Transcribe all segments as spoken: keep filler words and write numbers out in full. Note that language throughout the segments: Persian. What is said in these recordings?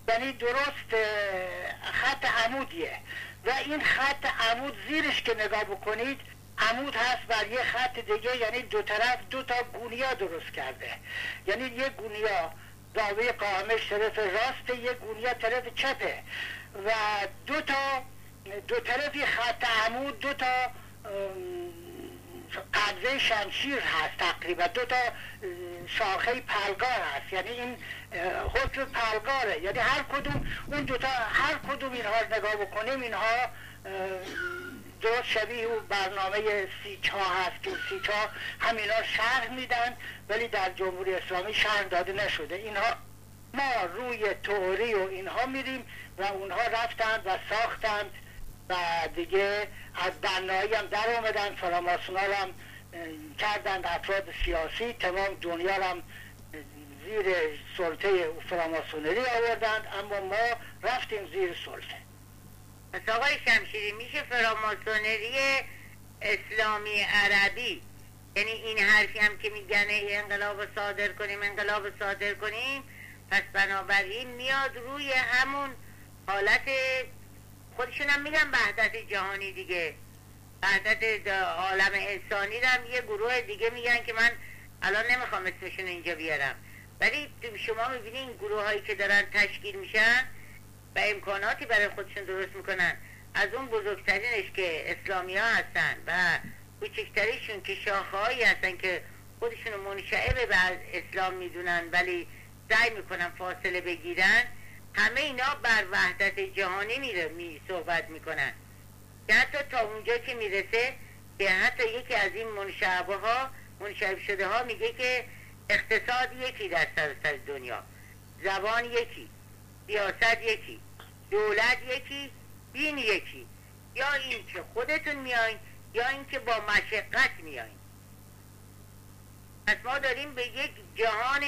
یعنی درست خط عمودیه و این خط عمود زیرش که نگاه بکنید عمود هست بر یه خط دیگه، یعنی دو طرف دو تا گونیا درست کرده، یعنی یه گونیا زاویه قائمش طرف راسته، یه گونیا طرف چپه و دو تا دو طرفی خط عمود دو تا قبضه شمشیر هست، تقریبا دو تا شاخه پلگار هست، یعنی این حکم پلگاره، یعنی هر کدوم اون دو تا هر کدوم اینها رو نگاه بکنیم اینها درست شبیه اون برنامه سیچا هست که سیچا همینا شرح میدن ولی در جمهوری اسلامی شرح داده نشده. اینها ما روی تئوری و اینها میریم و اونها رفتند و ساختند و دیگه از بنایی هم در اومدن، فراماسونا هم کردند افراد سیاسی، تمام دنیا هم زیر سلطه فراماسونری آوردند، اما ما رفتیم زیر سلطه. پس آقای شمشیری میشه فراماسونری اسلامی عربی، یعنی این حرفی هم که میگن انقلاب صادر کنیم انقلاب صادر کنیم، پس بنابراین میاد روی همون حالت خودشون هم میگن وحدت جهانی دیگه، وحدت عالم انسانی هم یه گروه دیگه میگن که من الان نمیخوام اسمشون اینجا بیارم، ولی شما میبینی این گروه هایی که دارن تشکیل میشن و امکاناتی برای خودشون درست میکنن، از اون بزرگترینش که اسلامی ها هستن و کوچکتریشون که شاخه هایی هستن که خودشون منشعب به اسلام میدونن ولی سعی میکنن فاصله بگیرن، همه اینا بر وحدت جهانی میره می صحبت میکنن که حتی تا اونجا که میرسه که حتی یکی از این منشعبه ها منشعب شده ها میگه که اقتصاد یکی در سراسر دنیا، زبان یکی، سیاست یکی، دولت یکی، دین یکی، یا این که خودتون میایین یا این که با مشقت میایین. پس ما داریم به یک جهان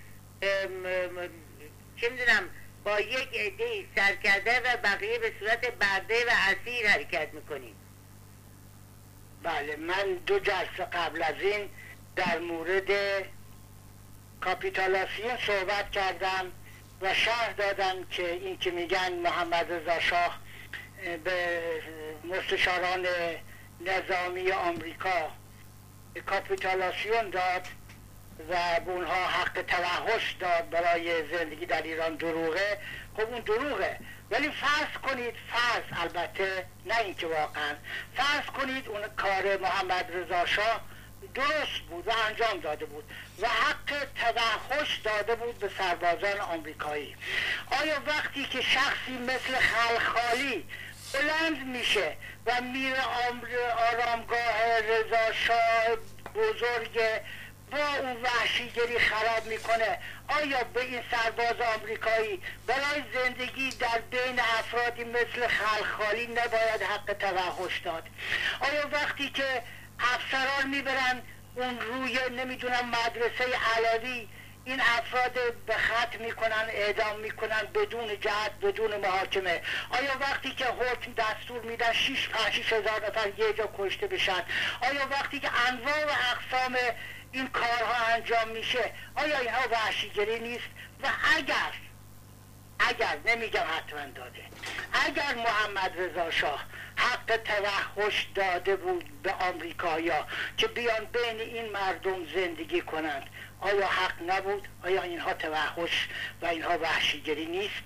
چه میدونم با یک عده سرکرده و بقیه به صورت برده و اسیر حرکت میکنیم. بله، من دو جلسه قبل از این در مورد کاپیتولاسیون صحبت کردم و شرح دادم که این که میگن محمد رضا شاه به مستشاران نظامی آمریکا کاپیتولاسیون داد و به اونها حق توحش داد برای زندگی در ایران، دروغه. خب اون دروغه، ولی فرض کنید، فرض البته نه اینکه واقعا، فرض کنید اون کار محمد رضا شاه درست بود و انجام داده بود و حق توحش داده بود به سربازان آمریکایی. آیا وقتی که شخصی مثل خلخالی بلند میشه و میره آرامگاه رضا شاه بزرگ با اون وحشیگری خراب میکنه، آیا به این سرباز آمریکایی برای زندگی در بین افرادی مثل خلخالی نباید حق توحش داد؟ آیا وقتی که افسران میبرن اون روی نمیدونم مدرسه علوی این افراد به خط میکنن، اعدام میکنن بدون جهت بدون محاکمه، آیا وقتی که حکم دستور میدن شیش پنج هزار نفر یه جا کشته بشن، آیا وقتی که انواع و اقسام این کارها انجام میشه آیا اینها وحشیگری نیست؟ و اگر اگر نمیگم حتما داده، اگر محمد رضا شاه حق توحش داده بود به آمریکایی‌ها که بیان بین این مردم زندگی کنند، آیا حق نبود؟ آیا اینها توحش و اینها وحشیگری نیست؟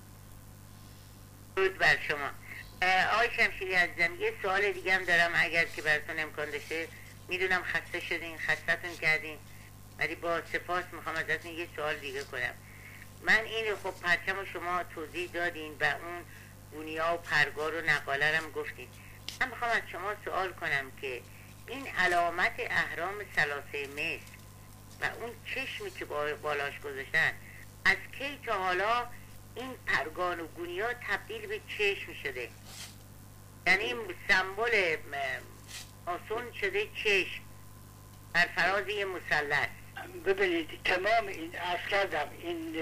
درود بر شما. آقای شمشیری عزیزم، یه سوال دیگه هم دارم اگر که براتون امکان داشته. میدونم خسته شدین، خستتون کردین، ولی با سپاس میخوام ازتون یه سوال دیگه کنم. من این خب پرچم رو شما توضیح دادین و اون گونیا و پرگار و نقاله هم گفتین. من میخوام از شما سوال کنم که این علامت اهرام ثلاثه مصر و اون چشمی که بالاش گذاشتن، از کی تا حالا این پرگان و گونیا تبدیل به چشم شده؟ یعنی سمبل آسون شده چشم بر فراز یه مثلث. ببینید تمام این عرض کردم این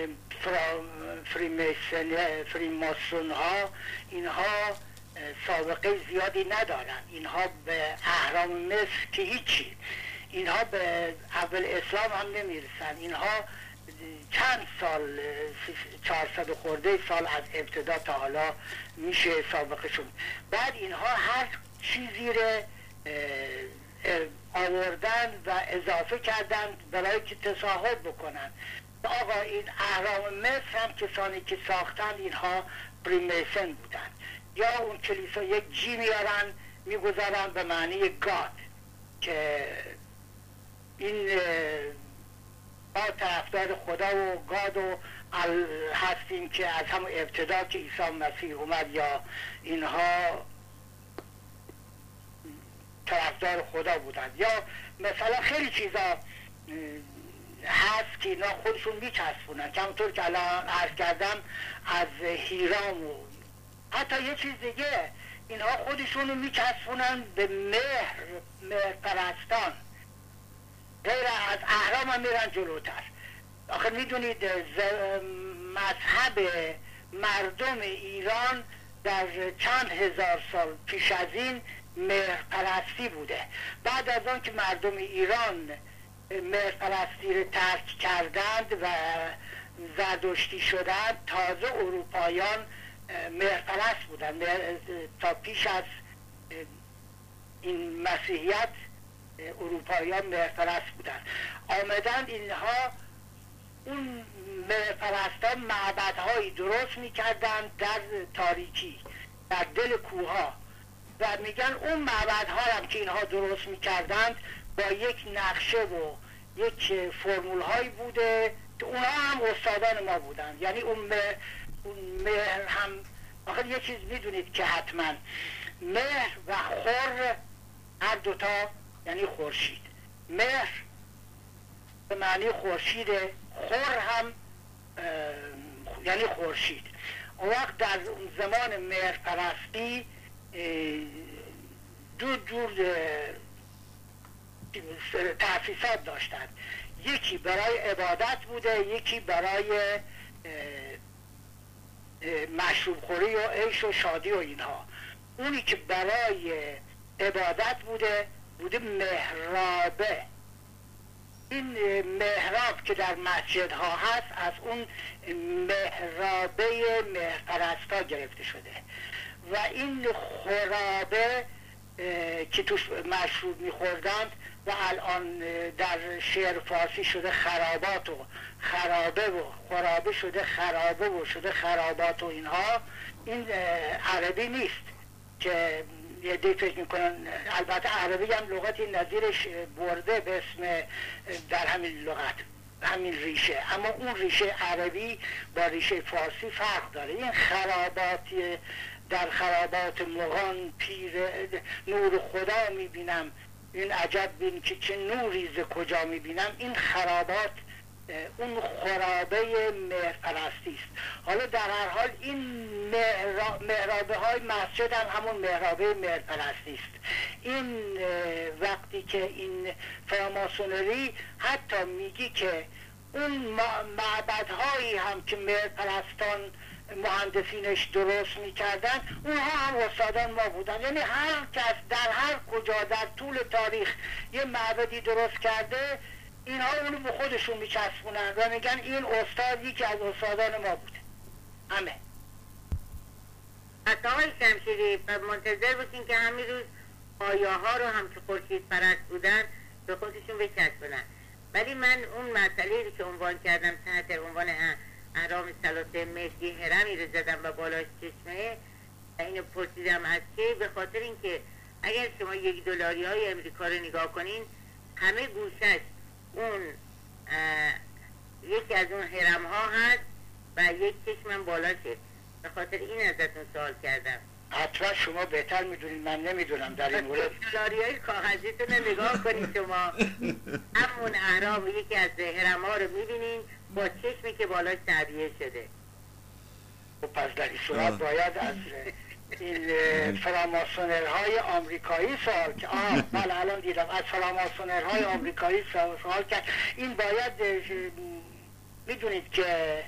فریماسون ها اینها سابقه زیادی ندارن، اینها به اهرام مصر که هیچی، اینها به اول اسلام هم نمیرسن، اینها چند سال، چهارصد خورده سال از ابتدا تا حالا میشه سابقشون. بعد اینها هر چیزی رو آوردن و اضافه کردن برای که تساهل بکنن. آقا این اهرام مصر هم کسانی که ساختن اینها پریمیسن بودن، یا اون کلیسا یک جی میارن میگذارن به معنی گاد، که این ما طرفدار خدا و گاد و هستیم که از همون ابتدا که عیسی مسیح اومد یا اینها طرفدار خدا بودن. یا مثلا خیلی چیزا هست که اینا خودشون میچسبونن، کمطور که الان عرض کردم از هیرام و حتی یه چیز دیگه، اینها خودشونو میچسبونن به مهر مهر پرستان، غیر از اهرام هم میرن جلوتر. آخه میدونید مذهب مردم ایران در چند هزار سال پیش از این مهر پرستی بوده. بعد از آن که مردم ایران مهر پرستی رو ترک کردند و زردشتی شدند، تازه اروپایان مهر پرست بودند. تا پیش از این مسیحیت اروپاییان مهر پرست بودند. آمدند اینها اون مهر پرستان معبدهایی درست میکردند در تاریکی، در دل کوها، و میگن اون معبدها هم که اینها درست میکردند با یک نقشه و یک فرمول هایی بوده که اونها هم استادان ما بودن. یعنی اون مهر, اون مهر هم آخر یه چیز میدونید که حتما مهر و خور هر دوتا یعنی خورشید. مهر به معنی خورشیده، خور هم یعنی خورشید. اون وقت در اون زمان مهر پرستی دو جور تأسیسات داشتند، یکی برای عبادت بوده، یکی برای مشروب خوری و عیش و شادی و اینها. اونی که برای عبادت بوده بوده محرابه. این محراب که در مسجد ها هست از اون محرابه مهرپرستا گرفته شده. و این خرابه که توش مشروب میخوردند و الان در شعر فارسی شده خرابات و خرابه و خرابه شده خرابه و شده خرابات و اینها، این عربی نیست که یه دی فکر میکنن. البته عربی هم لغتی نظیرش برده به اسم در همین لغت، همین ریشه، اما اون ریشه عربی با ریشه فارسی فرق داره. این خراباتی در خرابات مغان پیر نور خدا میبینم، این عجب بین که چه نوری ز کجا میبینم. این خرابات اون خرابه مهرپرستی است. حالا در هر حال این محرابه های مسجد هم همون محرابه مهرپرستی است. این وقتی که این فراماسونری حتی میگی که اون معبدهایی هم که مهرپرستان مهندسینش درست میکردن اونها هم استادان ما بودن. یعنی هر کس در هر کجا در طول تاریخ یه معبدی درست کرده، اینها اونو به خودشون میچسبونن و میگن این استاد یکی از استادان ما بوده. همه حتی آقای شمشیری منتظر بودین که همین روز آیه ها رو هم که خورشید پرست بودن به خودشون بچسبونن. ولی من اون مسئله رو که عنوان کردم تحت عنوان اهرام ثلاثه مهدی هرمی رو زدم و بالاش چشمه و اینو پرسیدم از که، به خاطر اینکه اگر شما یک دلاری های امریکا رو نگاه کنین همه گوشش اون یکی از اون هرم ها هست و یک چشمم بالاشه. به خاطر این ازتون سوال کردم. حتما شما بهتر میدونید، من نمیدونم در این مورد. دلاری های کاغذیتون رو نگاه کنید شما، همون اهرام یکی از هرم ها رو میبینین با چشمی که بالاش تعبیه شده. و پس در این صورت باید از این فراماسونرهای آمریکایی سوال که آه بله الان دیدم از فراماسونرهای آمریکایی سوال کرد. این باید میدونید که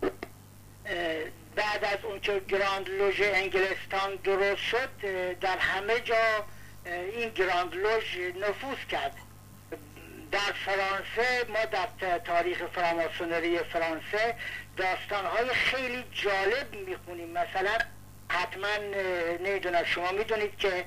بعد از اون که گراند لوژ انگلستان درست شد در همه جا این گراند لوژ نفوذ کرد. در فرانسه ما در تاریخ فراماسونری فرانسه داستانهای خیلی جالب میخونیم. مثلا حتما نمیدونم شما میدونید که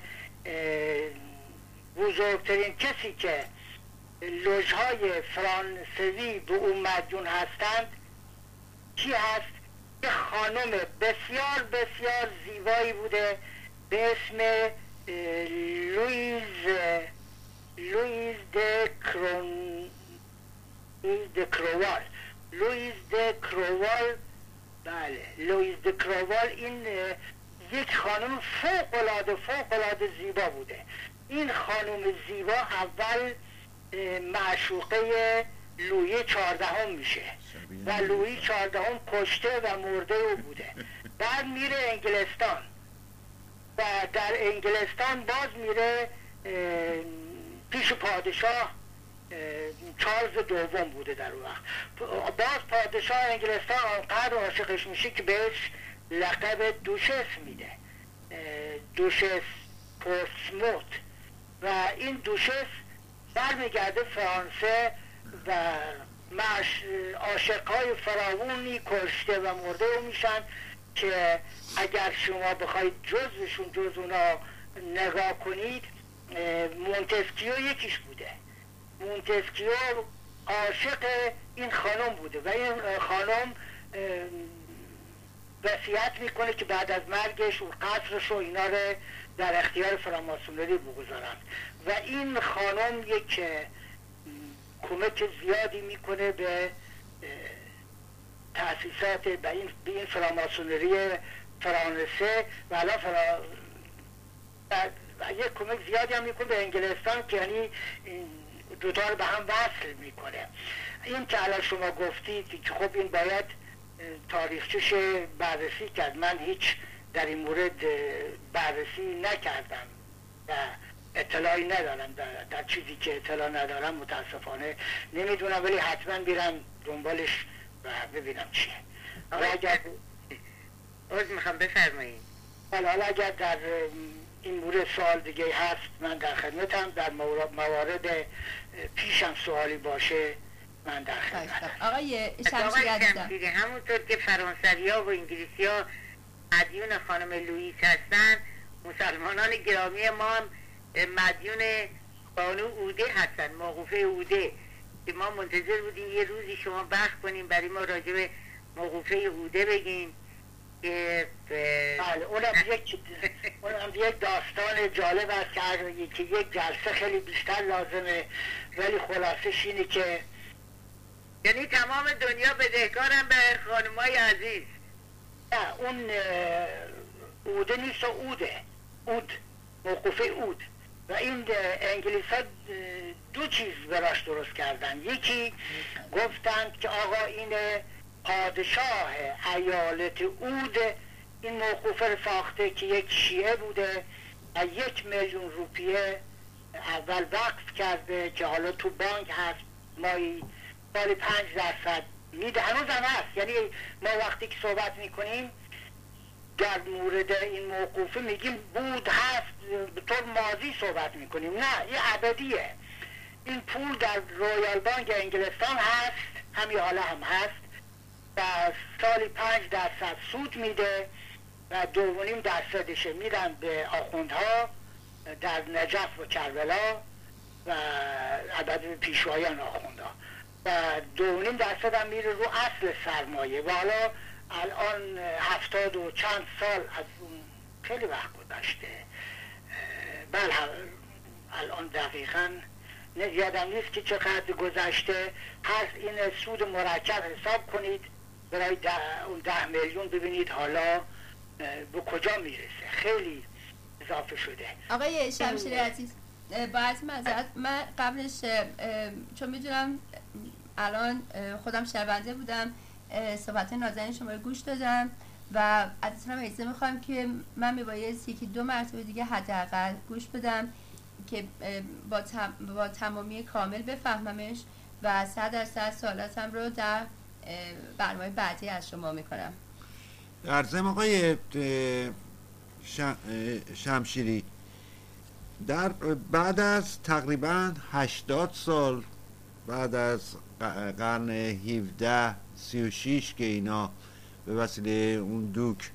بزرگترین کسی که لوژهای فرانسوی به اون مدیون هستند کی هست؟ یه خانم بسیار بسیار زیبایی بوده به اسم لویز لویز د کرون لویز د کروال لویز د کروال بله لویز د کروال این یک خانم فوق العاده فوق العاده زیبا بوده. این خانم زیبا اول معشوقه لویی چهاردهم میشه و لویی چهاردهم کشته و مرده او بوده. بعد میره انگلستان و در انگلستان باز میره پیش پادشاه چارلز دوم بوده در اون وقت. باز پادشاه انگلستان آنقدر عاشقش میشه که بهش لقب دوشس میده، دوشس پورتسموت. و این دوشس برمیگرده فرانسه و معش عاشقهای فراوانی کشته و مرده او میشن که اگر شما بخواید جزوشون جز اونا نگاه کنید مونتسکیو یکیش بوده. مونتسکیو عاشق این خانم بوده و این خانم وصیت میکنه که بعد از مرگش اون قصرش و اینا رو در اختیار فراماسونری بگذارن و این خانم یک کمک زیادی میکنه به تأسیسات به این, به این فراماسونری فرانسه و الان فرا... و یک کمک زیادی هم میکنه به انگلستان که یعنی دوتا رو به هم وصل میکنه. این که الان شما گفتید که خب این باید تاریخچش بررسی کرد. من هیچ در این مورد بررسی نکردم و اطلاعی ندارم در, در چیزی که اطلاع ندارم متاسفانه نمیدونم، ولی حتما میرم دنبالش و ببینم چیه. حالا اگر عرض میخوام بفرمایید حالا اگر در این مورد سوال دیگه هست من در خدمتم. در موارد پیشم سوالی باشه من در خدمتم. آقای شمشیری عزیزم، همونطور که فرانسوی ها و انگلیسی ها مدیون خانم لوئیس هستن، مسلمانان گرامی ما هم مدیون بانو اوده هستن، موقوفه اوده، که ما منتظر بودیم یه روزی شما بحث کنیم برای ما راجع به موقوفه اوده بگیم که بله اونم یک اونم یک داستان جالب است که یک جلسه خیلی بیشتر لازمه، ولی خلاصش اینه که یعنی تمام دنیا بدهکارم به خانمای عزیز. نه اون اوده نیست، اوده اود موقوفه اود. و این انگلیس ها دو چیز براش درست کردن. یکی گفتند که آقا این پادشاه ایالت اود این موقوفه رو ساخته که یک شیعه بوده و یک میلیون روپیه اول وقف کرده که حالا تو بانک هست، مایی سالی پنج درصد میده، هنوز هم هست. یعنی ما وقتی که صحبت میکنیم در مورد این موقوفه میگیم بود هست، به طور ماضی صحبت میکنیم، نه این ابدیه. این پول در رویال بانک انگلستان هست، همین حالا هم هست و سالی پنج درصد سود میده و دو و نیم درصدش میدن به آخوندها در نجف و کربلا و عدد پیشوایان آخوندها و دو و نیم درصد هم میره رو اصل سرمایه. و حالا الان هفتاد و چند سال از اون خیلی وقت گذشته، بله الان دقیقا یادم نیست که چقدر گذشته هست. این سود مرکب حساب کنید برای ده اون ده میلیون، ببینید حالا به کجا میرسه، خیلی اضافه شده. آقای شمشیری عزیز باید معذرت، من قبلش چون میدونم الان خودم شنونده بودم صحبت نازنین شما رو گوش دادم و ازتون هم اجازه میخوام که من میبایستی که دو مرتبه دیگه حداقل گوش بدم که با, تم با تمامی کامل بفهممش و صد درصد سوالاتم رو در برنامه بعدی از شما میکنم. در ضمن آقای شمشیری، در بعد از تقریبا هشتاد سال بعد از قرن هفده سی و شش که اینا به وسیله اون دوک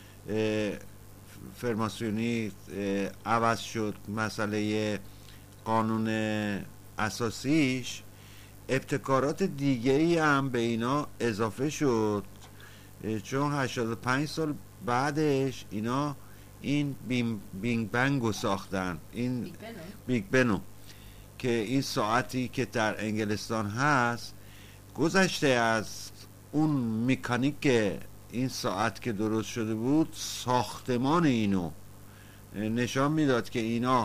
فرماسیونی عوض شد مسئله قانون اساسیش، ابتکارات دیگری هم به اینا اضافه شد، چون هشتاد و پنج سال بعدش اینا این بینگ بنگ رو ساختن، این بیگ بنو که این ساعتی که در انگلستان هست گذشته از اون مکانیک این ساعت که درست شده بود، ساختمان اینو نشان میداد که اینا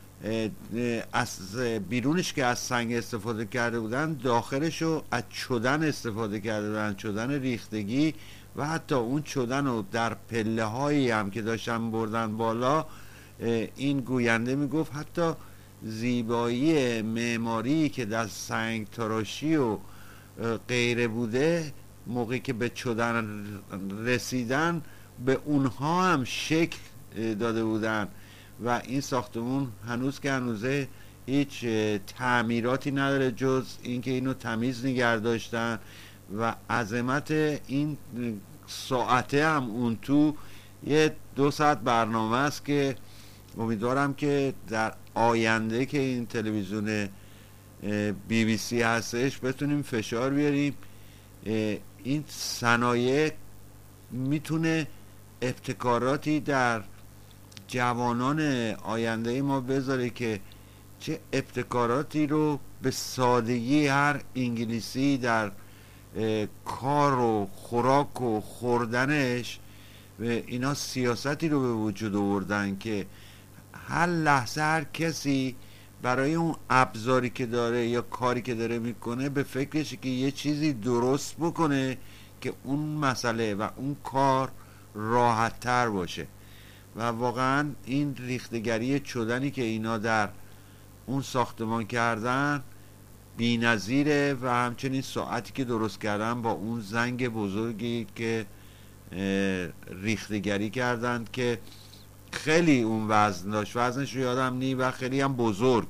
از بیرونش که از سنگ استفاده کرده بودن، داخلشو از چدن استفاده کرده بودن، چدن ریختگی، و حتی اون چدن رو در پله هایی هم که داشتن بردن بالا. این گوینده میگفت حتی زیبایی معماری که در سنگ تراشی و غیره بوده، موقعی که به چدن رسیدن به اونها هم شکل داده بودن و این ساختمون هنوز که هنوزه هیچ تعمیراتی نداره جز اینکه اینو تمیز نگه داشتن و عظمت این ساعته هم اون تو یه دو ساعت برنامه است که امیدوارم که در آینده که این تلویزیون بی بی سی هستش بتونیم فشار بیاریم این صنایع میتونه ابتکاراتی در جوانان آینده ما بذاره که چه ابتکاراتی رو به سادگی هر انگلیسی در کار و خوراک و خوردنش اینا سیاستی رو به وجود آوردن که هر لحظه هر کسی برای اون ابزاری که داره یا کاری که داره میکنه به فکرشه که یه چیزی درست بکنه که اون مسئله و اون کار راحت تر باشه. و واقعا این ریختگری چدنی که اینا در اون ساختمان کردن بی‌نظیره و همچنین ساعتی که درست کردن با اون زنگ بزرگی که ریختگری کردن که خیلی اون وزن داشت، وزنش رو یادم نی و خیلی هم بزرگ.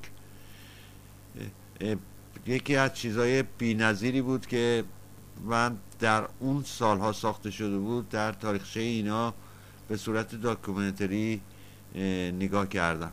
یکی از چیزای بی‌نظیری بود که من در اون سالها ساخته شده بود در تاریخچه اینا به صورت داکیومنتری نگاه کردم.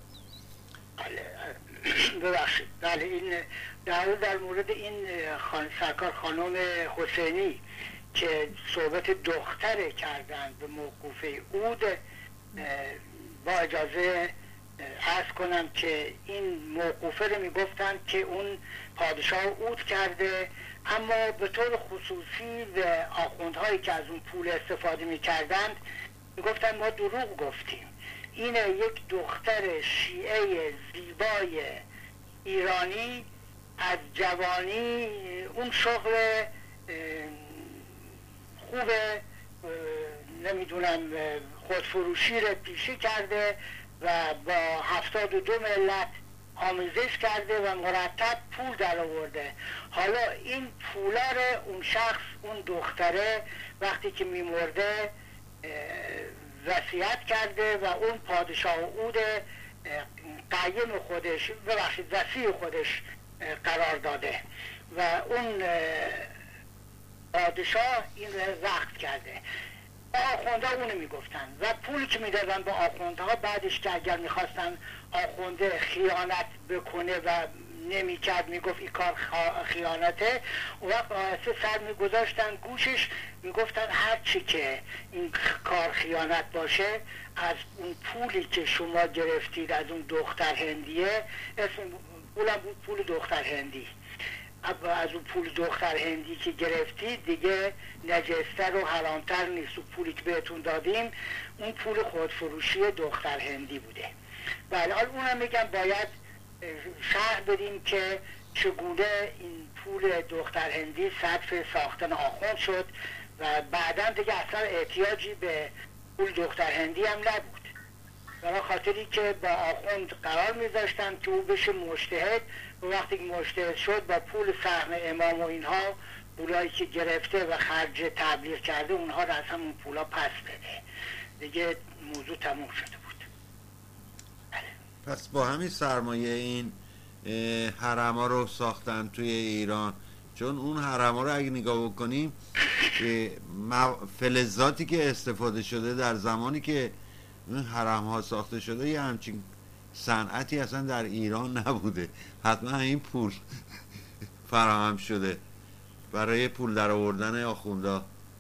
ببخشید، بله، این در, در مورد این خان سرکار خانم حسینی که صحبت دختر کردن به موقوفه عود، با اجازه عرض کنم که این موقوفه رو میگفتن که اون پادشاه عود کرده، اما به طور خصوصی به آخوندهایی که از اون پول استفاده میکردند میگفتن ما دروغ گفتیم، این یک دختر شیعه زیبای ایرانی از جوانی اون شغل خوب نمیدونم خودفروشی رو پیشه کرده و با هفتاد و دو ملت آمیزش کرده و مرتب پول در آورده. حالا این پولا رو اون شخص، اون دختره وقتی که میمرده وصیت کرده و اون پادشاه عود قیم خودش، ببخشید وصی خودش قرار داده و اون پادشاه این رخت کرده. آخونده اونو میگفتن و پولی که میدادن به آخوندها بعدش که اگر میخواستن آخونده خیانت بکنه و نمیکرد میگفت این کار خیانته، اون وقت آهسته سر میگذاشتن گوشش میگفتن هرچی که این کار خیانت باشه از اون پولی که شما گرفتید از اون دختر هندیه، اسم پولم بود پول دختر هندی، از اون پول دختر هندی که گرفتید دیگه نجستر و حرامتر نیست، و پولی که بهتون دادیم اون پول خودفروشی دختر هندی بوده. بله، حالا اونم میگم باید شرح بدیم که چگونه این پول دختر هندی صرف ساختن آخوند شد و بعداً دیگه اصلا احتیاجی به پول دختر هندی هم نبود، برای خاطری که با آخوند قرار میذاشتن که او بشه مجتهد و وقتی که مجتهد شد با پول سهم امام و اینها پولایی که گرفته و خرج تبلیغ کرده اونها رو از همون پولا پس بده، دیگه موضوع تموم شده بود. پس با همین سرمایه این حرم ها رو ساختن توی ایران، چون اون حرم ها رو اگه نگاه بکنیم فلزاتی که استفاده شده در زمانی که اون حرم ها ساخته شده یه همچین صنعتی اصلا در ایران نبوده. حتما این پول فراهم شده برای پول در آوردن آخوندا.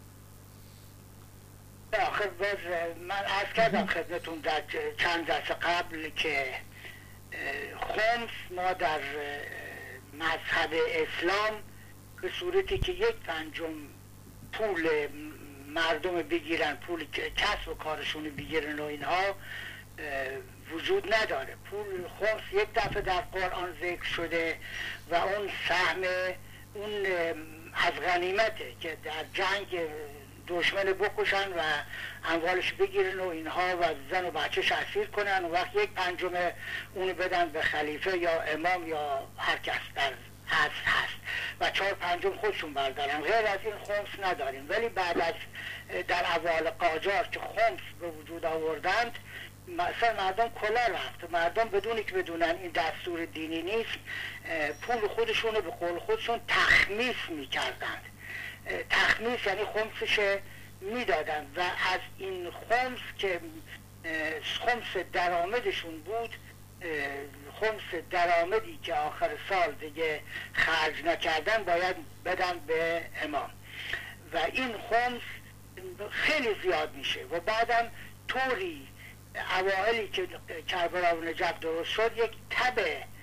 آخر باز من عرض کردم خدمتون در چند دست قبل که خمس ما در مذهب اسلام به صورتی که یک پنجم پول مردم بگیرن، پول کسب و کارشون بگیرن و اینها وجود نداره. پول خمس یک دفعه در قرآن ذکر شده و اون سهم اون از غنیمته که در جنگ دشمن بکشن و اموالش بگیرن و اینها و زن و بچهش اسیر کنن و وقت یک پنجم اونو بدن به خلیفه یا امام یا هر کس در هست هست و چهار پنجم خودشون بردارن. غیر از این خمس نداریم. ولی بعد از در اول قاجار که خمس به وجود آوردند مثلا مردم کلا رفت. مردم بدونی که بدونن این دستور دینی نیست پول خودشون رو به قول خودشون تخمیس میکردند. تخمیس یعنی خمسش میدادن و از این خمس که خمس درآمدشون بود، خمس درآمدی که آخر سال دیگه خرج نکردن باید بدن به امام و این خمس خیلی زیاد میشه و بعدم طوری اوائلی که کربلا و نجف درست شد یک تب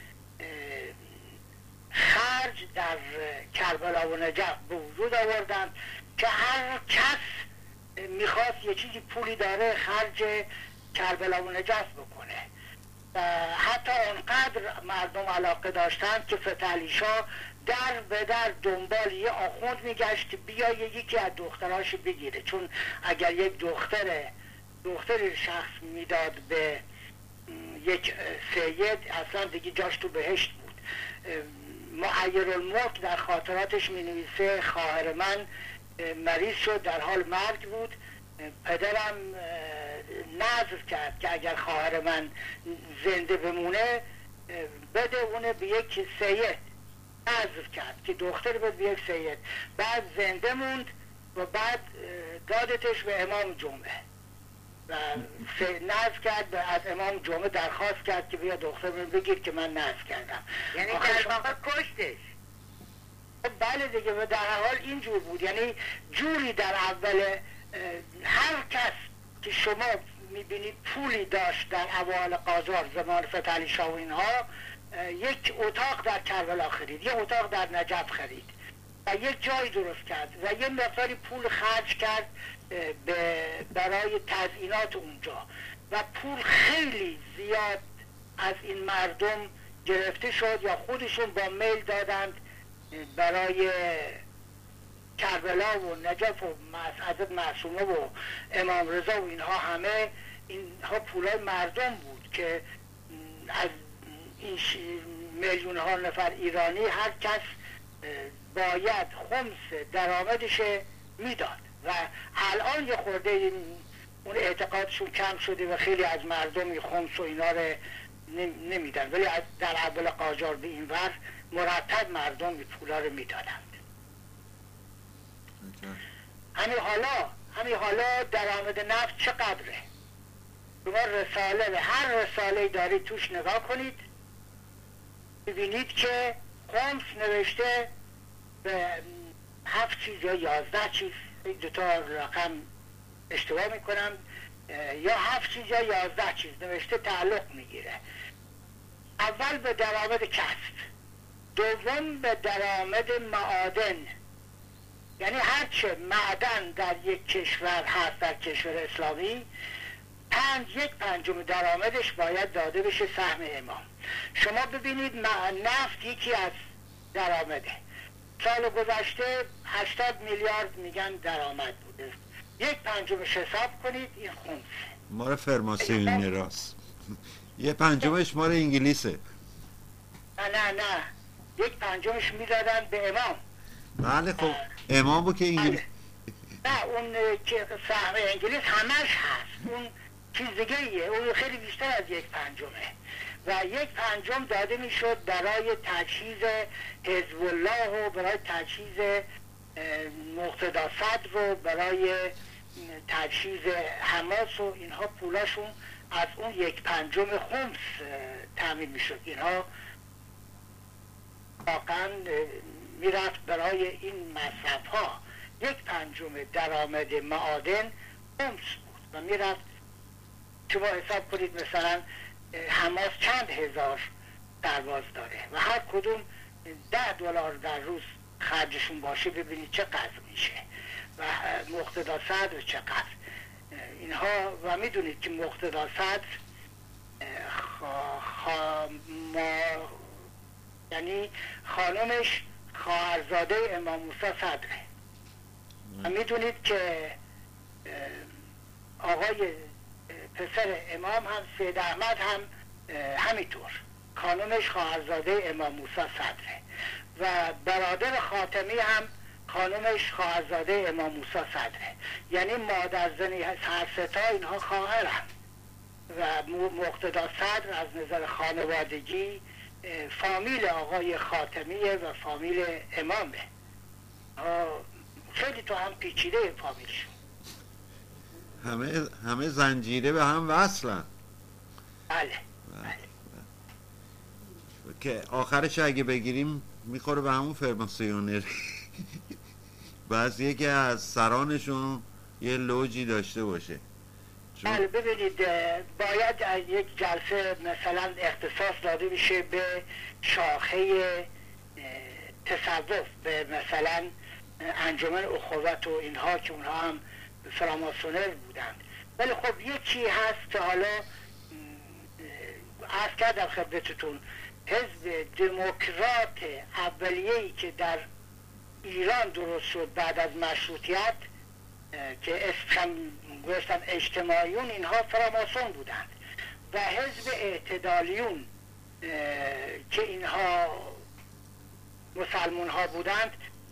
خرج در کربلا و نجف به وجود آوردن که هر کس میخواست یه چیزی پولی داره خرج کربلا و نجف بکنه و حتی اونقدر مردم علاقه داشتن که فتح علی شاه در به در دنبال یه آخوند میگشت که بیا یکی از دختراش بگیره، چون اگر یک دختر دختر شخص میداد به یک سید اصلا دیگه جاش تو بهشت بود. معیرالملک در خاطراتش می نویسه خواهر من مریض شد در حال مرگ بود، پدرم نذر کرد که اگر خواهر من زنده بمونه بده اونه به یک سید، نذر کرد که دختر بده به یک سید، بعد زنده موند و بعد دادتش به امام جمعه و نذر کرد از امام جمعه درخواست کرد که بیا دختر من بگیر که من نذر کردم. یعنی در واقع کشتش. بله دیگه و در حال اینجور بود. یعنی جوری در اول هر کس که شما میبینید پولی داشت در اوایل قاجار زمان فتح علی شاه و اینها یک اتاق در کربلا خرید، یک اتاق در نجف خرید و یک جای درست کرد و یه مقداری پول خرج کرد به برای تزیینات اونجا و پول خیلی زیاد از این مردم گرفته شد یا خودشون با میل دادند برای کربلا و نجف و حضرت معصومه و امام رضا و اینها. همه اینها پولای مردم بود که از این میلیون ها نفر ایرانی هر کس باید خمس درآمدش میداد و الان یه خورده این اون اعتقادشون کم شده و خیلی از مردم این خمس و اینا رو نمیدن، ولی در اول قاجار به این ور مرتب مردم این پولا رو میدادند. همین حالا همین حالا درآمد نفت چقدره؟ شما رساله هر رساله داری توش نگاه کنید ببینید که خمس نوشته به هفت چیز یا یازده چیز، یک دوتا رقم اشتباه میکنم، یا هفت چیز یا یازده چیز نوشته تعلق میگیره. اول به درآمد کسب، دوم به درآمد معادن، یعنی هرچه معدن در یک کشور هست در کشور اسلامی پنج یک پنجم درآمدش باید داده بشه سهم امام. شما ببینید نفت یکی از درآمده، سال گذشته هشتاد میلیارد میگن درآمد بوده، یک پنجمش حساب کنید این خمسه. مال فرماسیون راست یه پنجمش مال انگلیسه. نه نه نه یک پنجمش میدادن به امام. بله خب امام بود که انگلیس. نه اون که سهم انگلیس همش هست، اون چیز دیگه ایه، اون خیلی بیشتر از یک پنجمه و یک پنجم داده میشد برای تجهیز حزب الله و برای تجهیز مقتدی صدر و برای تجهیز حماس و اینها پولاشون از اون یک پنجم خمس تامین میشد. اینها واقعا میرفت برای این مصرف ها. یک پنجم درآمد معادن خمس بود و میرفت. شما حساب کنید مثلا حماس چند هزار سرباز داره و هر کدوم ده دلار در روز خرجشون باشه، ببینید چقدر میشه و مقتدی صدر چقدر اینها. و میدونید که مقتدی صدر خا... خا... ما... یعنی خانمش خواهرزاده امام موسی صدره و میدونید که آقای پسر امام هم سید احمد هم همینطور خانمش خواهرزاده امام موسی صدره و برادر خاتمی هم خانمش خواهرزاده امام موسی صدره. یعنی مادر زنی هر ستا اینها خواهرن و مقتدی صدر از نظر خانوادگی فامیل آقای خاتمیه و فامیل امامه. خیلی تو هم پیچیده فامیلشون، همه همه زنجیره به هم وصلن. بله بله. که آخرش اگه بگیریم میخوره به همون فرماسیونری. بعضیه که از سرانشون یه لوجی داشته باشه. بله ببینید باید یک جلسه مثلا اختصاص داده میشه به شاخه تصوف، به مثلا انجمن اخوت و اینها که اونها هم فراماسونر بودند. ولی خب یکی هست که حالا عرض کردم خدمتتون، حزب دموکرات اولیه‌ای که در ایران درست شد بعد از مشروطیت که اسمشم گوشتن اجتماعیون، اینها فراماسون بودند و حزب اعتدالیون که اینها مسلمون ها بودند